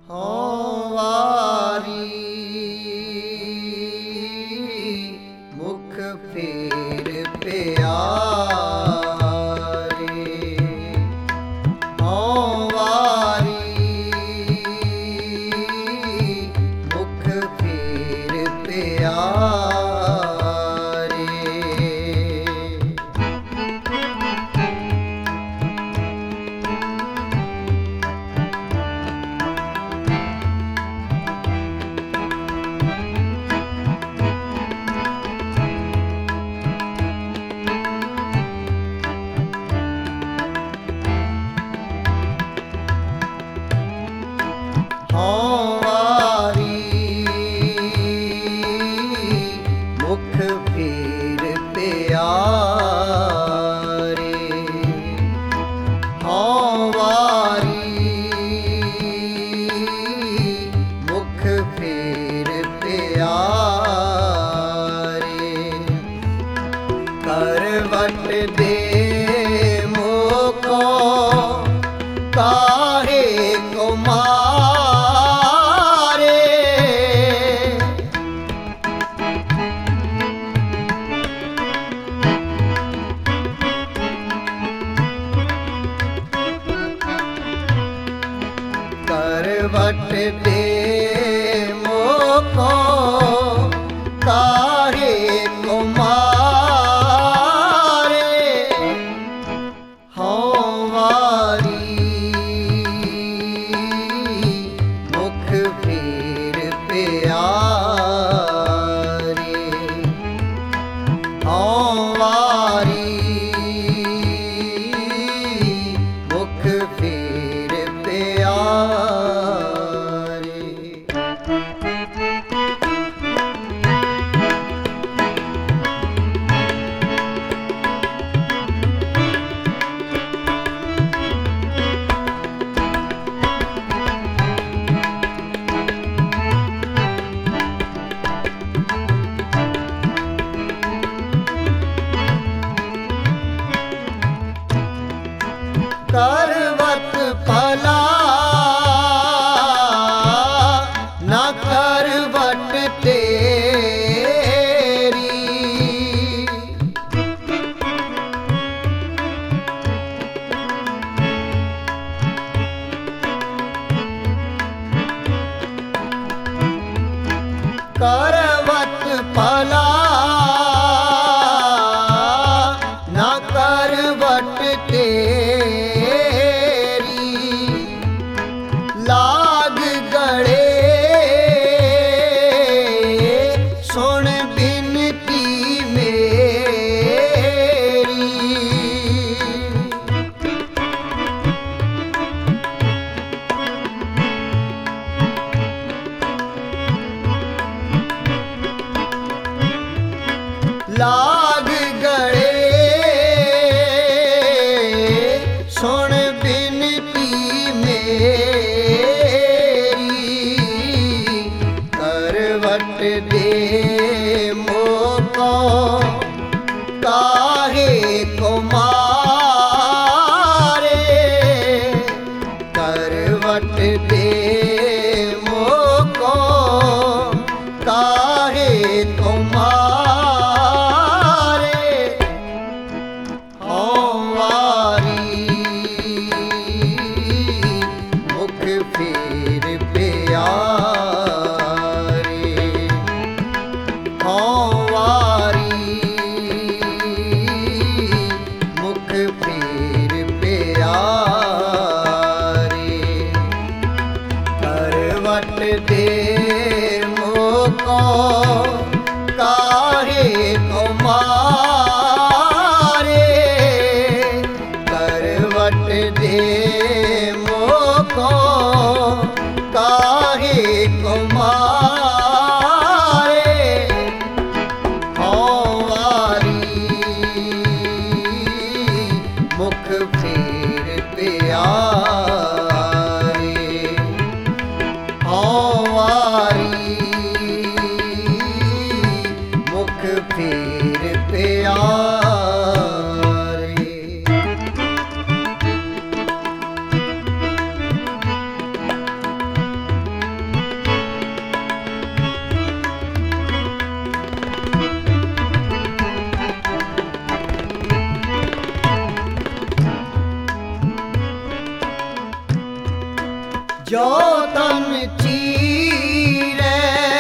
ਹਉ ਵਾਰੀ ਮੁਖ ਫੇਰ ਪਿਆਰੇ। ਹਉ ਵਾਰੀ ਮੁਖ ਫੇਰ ਪਿਆਰੇ। ਹਉ ਵਾਰੀ ਮੁਖ ਫੇਰ ਪਿਆਰੇ। ਹਉ ਵਾਰੀ ਮੁਖ ਫੇਰ ਪਿਆਰੇ। ਕਰਵਟ ਦੇ ਮੋਕੋ ਕਾਹੇ ਕੋ ਮਾਰੇ। ਕਰਵਟ ਦੇ ਮੋਕੋ ਕਾਹੇ ਕੋ ਮਾਰੇ। ਹਉ ਵਾਰੀ ਮੁਖ ਫੇਰ ਪਿਆਰੇ। ਹਉ ਵਾਰੀ ਮੁਖ ਫੇਰ ਪਿਆਰੇ। ਕਰਵਤ ਭਲਾ ਨਾ ਕਰਵਟ ਤੇਰੀ। ਕਰਵਤ ਭਲਾ ਨਾ ਕਰਵਟ ਤੇਰੀ। ਲਾਗ ਗਲੇ ਸੁਣ ਬਿਨਤੀ ਮੇਰੀ। ਲਾਗ ਗਲੇ ਸੁਣ ਬਿਨਤੀ ਮੇਰੀ। ਕਰਵਟ ਦੇ ਮੋਕੋ ਕਾਹੇ ਕੋ ਮਾਰੇ। ਕਰਵਟ ਦੇ ਮੋਕੋ ਕਾਹੇ ਕੋ ਮਾਰੇ। ਹਉ ਵਾਰੀ ਮੁਖ ਫੇਰ ਪਿਆਰੇ। ਹਉ ਵਾਰੀ ਮੁਖ ਫੇਰ ਪਿਆਰੇ। ਕਰਵਟ ਦੇ ਮੋਕੋ ਕਾਹੇ ਕੋ ਮਾਰੇ। ਕਰਵਟ ਦੇ ਮੋਕੋ ਕਾਹੇ ਕੋ ਮਾਰੇ। ਹਉ ਵਾਰੀ ਮੁਖ ਫੇਰ ਪਿਆਰੇ। ਹਉ ਵਾਰੀ ਮੁਖ ਫੇਰ ਪਿਆਰੇ। ਜੋ ਤਨ ਚੀਰੈ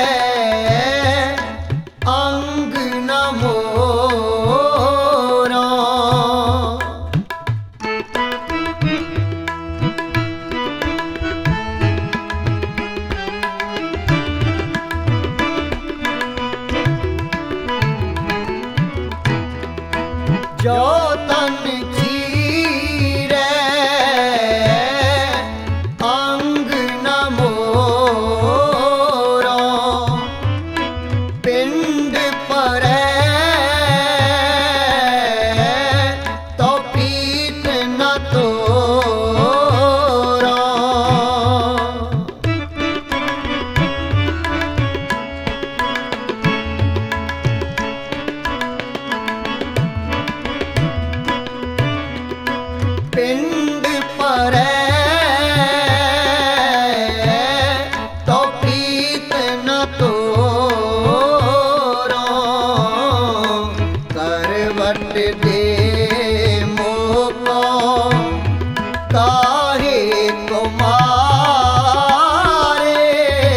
ਅੰਗ ਨ ਮੋਰਾ। ਜੋ ਤਨ ਚੀਰੈ ਅੰਗ ਨ ਮੋਰਾ। ਪਿੰਡ ਪਰੈ ਤੋ ਪੀਤ ਨ ਤੋਰਾ। ਪਿੰਡ ਪਰੈ ਤੋ ਪ੍ਰੀਤ ਨ ਤੋਰਾ। ਕਰਵਟ ਦੇ ਮੋਕੋ ਕਾਹੇ ਤੁਮਾਰੇ।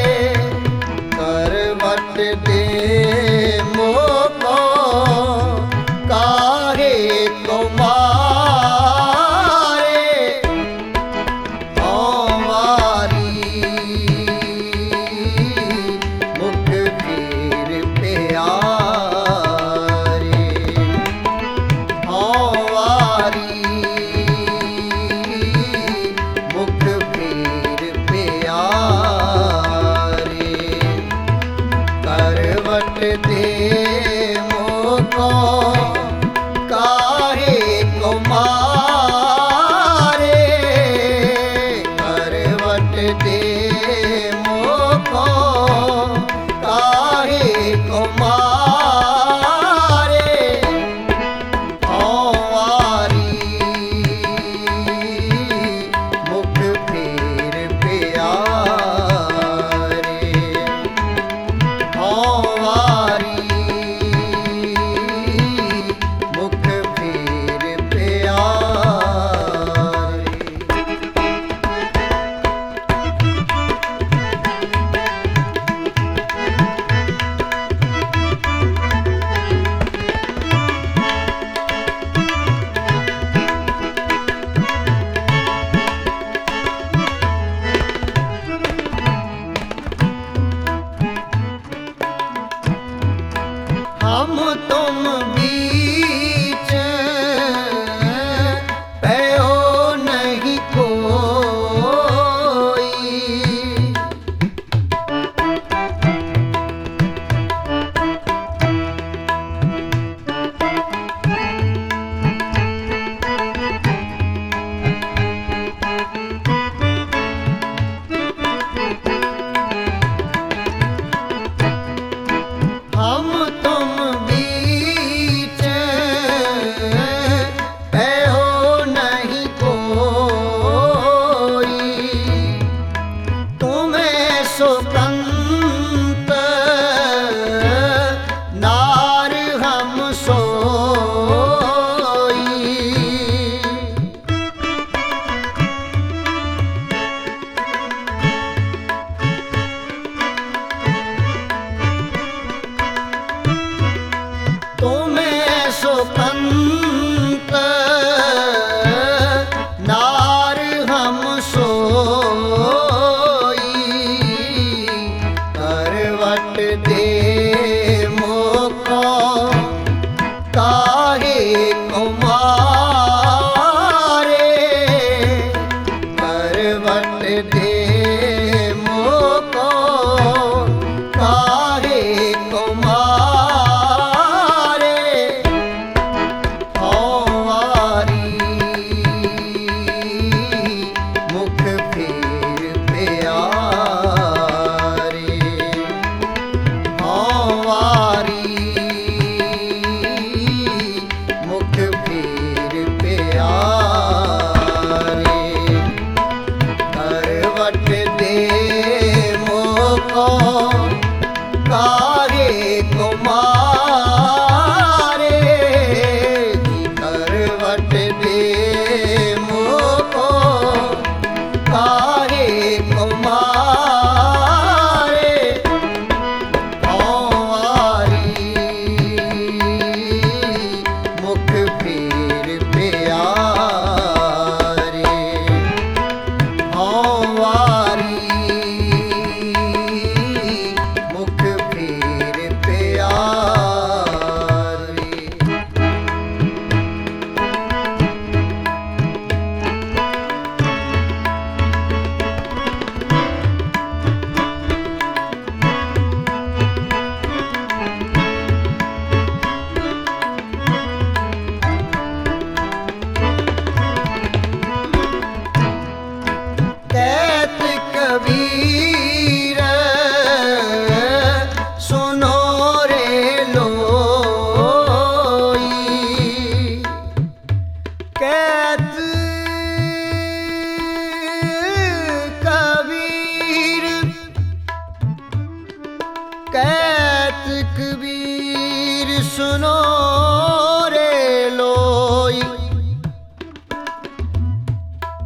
ਕਰਵਟ ਦੇ ਮੋਕੋ ਕਾਹੇ ਤੁਮਾਰੇ।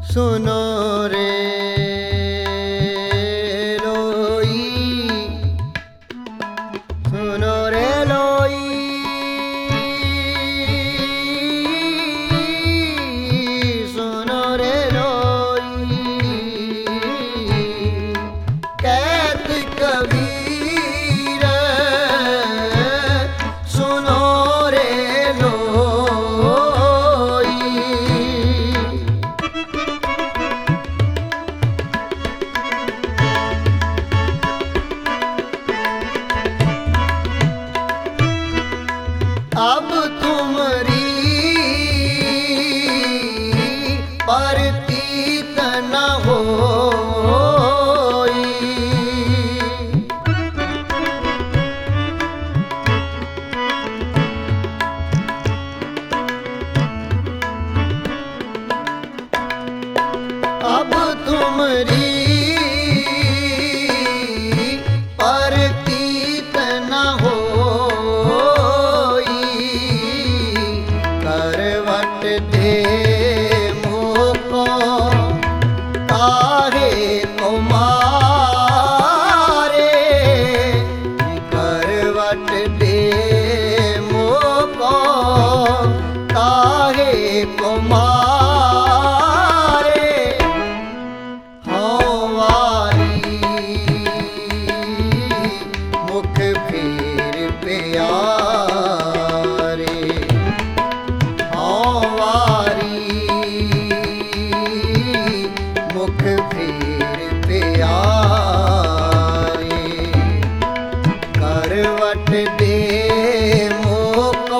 सुनो रे लोई, सुनो रे लोई, सुनो रे लोई, कहत कबीर सुनो रे लोई। अब तुमरी परतीत न होई, अब तुमरी परतीत न होई, करवट दे मोको तारे को मारे, करवट दे मोको तारे को मारे, हाँ वारी मुख फेर प्यारे, हाँ वारी मुख फेर प्यारे, करवट दे मोको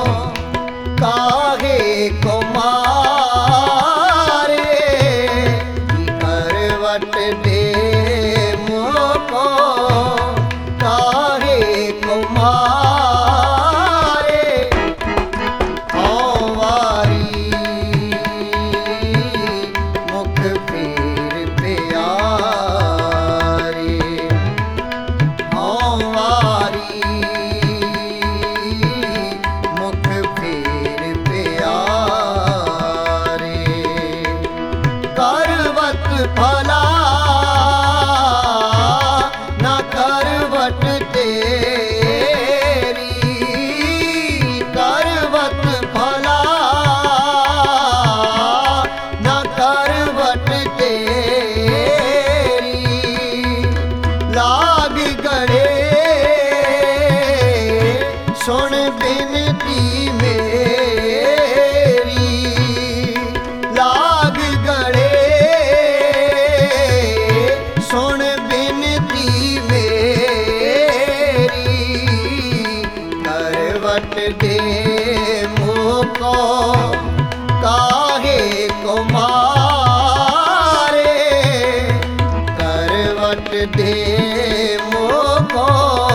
काहे को मारे, करवट दे मोको काहे को मारे, हाँ वारी मुख फेर प्यारे, हाँ वारी मुख फेर प्यारे, करवत भला न करवट तेरी, करवत भला न करवट तेरी, लाग गड़े सुन बिनती मेरी, लाग गड़े सुन बिनती मेरी, करवट दे मोको काहे को मारे, करवट दे मोको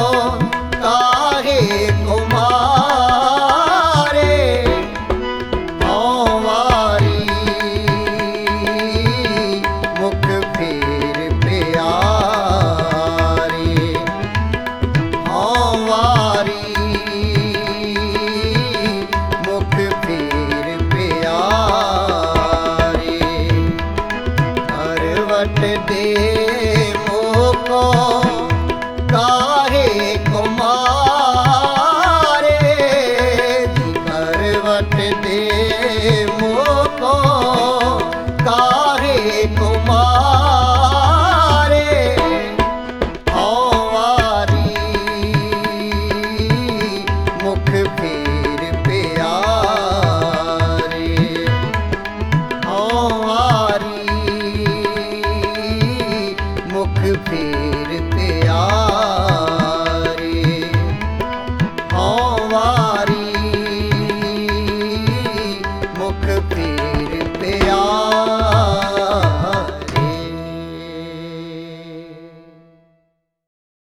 काहे को मारे, हाँ वारी मुख फेर प्यारे, हाँ वारी मुख फेर प्यारे, करवट दे मोको